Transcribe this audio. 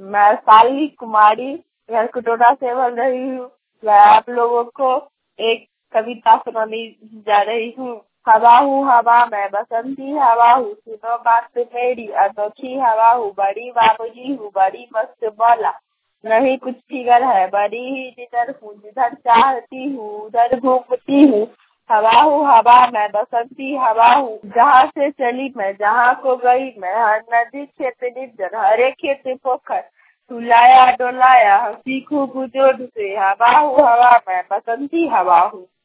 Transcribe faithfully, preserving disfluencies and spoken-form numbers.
मैं साली कुमारी घर कुटोरा से बोल रही हूँ। मैं आप लोगों को एक कविता सुनाने जा रही हूँ। हवा हूँ हवा मैं बसंती हवा हूँ, सुनो बात मेरी अनोखी हवा हूँ, बड़ी बाबूजी हूँ, बड़ी मस्त मौला, नहीं कुछ फिगर है, बड़ी ही जिधर हूँ, जिधर चाहती हूँ उधर घूमती हूँ। हवा हूँ हवा मैं बसंती हवा हूँ, जहाँ से चली मैं जहाँ को गई मैं, हर नदी खेत निर्जन हरे खेत पोखर, सुलाया डोलाया हंसी खूब जोर से। हवा हूँ हवा मैं बसंती हवा हूँ।